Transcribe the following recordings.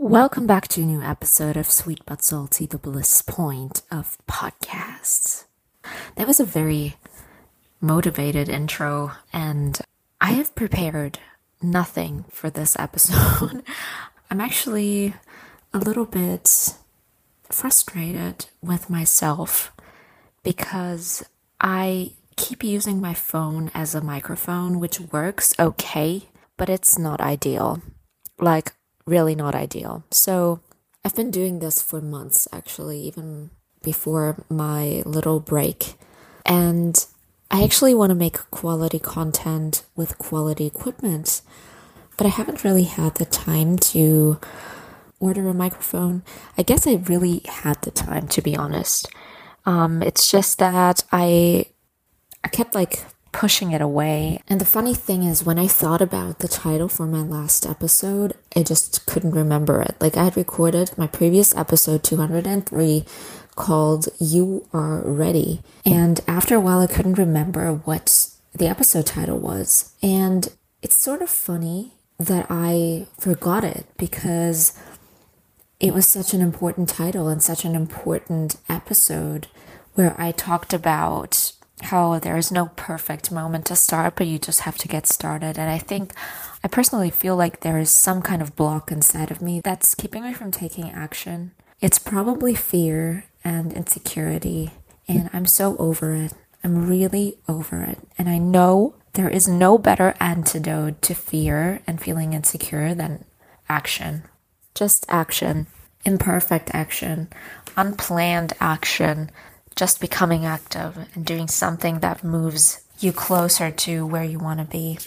Welcome back to a new episode of Sweet But Salty, the Bliss Point of podcasts. That was a very motivated intro, and I have prepared nothing for this episode. I'm actually a little bit frustrated with myself because I keep using my phone as a microphone, which works okay, but it's not ideal. Really not ideal. So I've been doing this for months, actually, even before my little break. And I actually want to make quality content with quality equipment, but I haven't really had the time to order a microphone. I guess I really had the time, to be honest. It's just that I kept pushing it away. And the funny thing is, when I thought about the title for my last episode, I just couldn't remember it. I had recorded my previous episode 203 called You Are Ready. And after a while, I couldn't remember what the episode title was. And it's sort of funny that I forgot it because it was such an important title and such an important episode where I talked about how there is no perfect moment to start, but you just have to get started. And I personally feel like there is some kind of block inside of me that's keeping me from taking action. It's probably fear and insecurity, and I'm so over it. I'm really over it. And I know there is no better antidote to fear and feeling insecure than action. Just action. Imperfect action. Unplanned action. Just becoming active and doing something that moves you closer to where you want to be.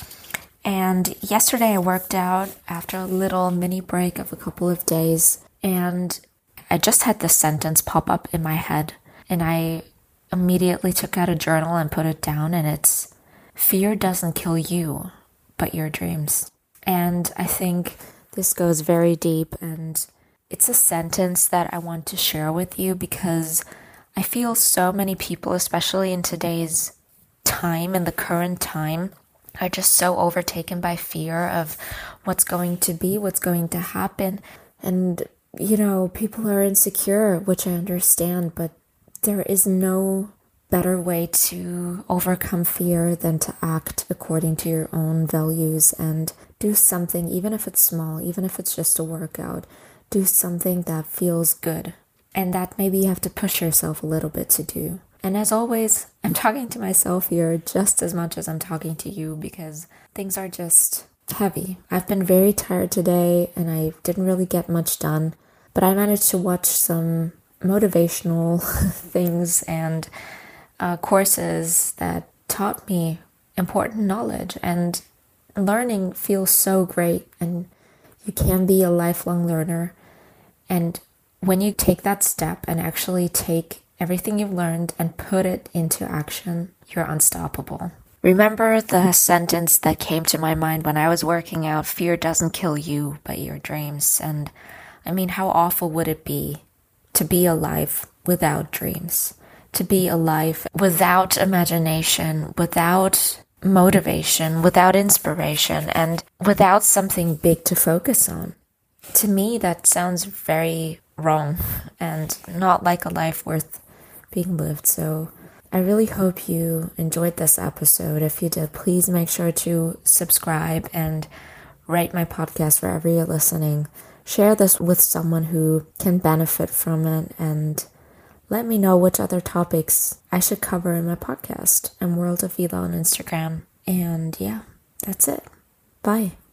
And yesterday I worked out after a little mini break of a couple of days, and I just had this sentence pop up in my head, and I immediately took out a journal and put it down, and it's, fear doesn't kill you, but your dreams. And I think this goes very deep, and it's a sentence that I want to share with you because I feel so many people, especially in today's time, in the current time, are just so overtaken by fear of what's going to be, what's going to happen. And, people are insecure, which I understand, but there is no better way to overcome fear than to act according to your own values and do something, even if it's small, even if it's just a workout, do something that feels good. And that maybe you have to push yourself a little bit to do. And as always, I'm talking to myself here just as much as I'm talking to you because things are just heavy. I've been very tired today and I didn't really get much done. But I managed to watch some motivational things and courses that taught me important knowledge. And learning feels so great. And you can be a lifelong learner. And when you take that step and actually take everything you've learned and put it into action, you're unstoppable. Remember the sentence that came to my mind when I was working out, fear doesn't kill you, but your dreams. And how awful would it be to be alive without dreams? To be alive without imagination, without motivation, without inspiration, and without something big to focus on. To me, that sounds very wrong and not like a life worth being lived. So I really hope you enjoyed this episode. If you did, please make sure to subscribe and rate my podcast wherever you're listening. Share this with someone who can benefit from it, and let me know which other topics I should cover in my podcast. I'm World of Vila on Instagram. And yeah, that's it. Bye.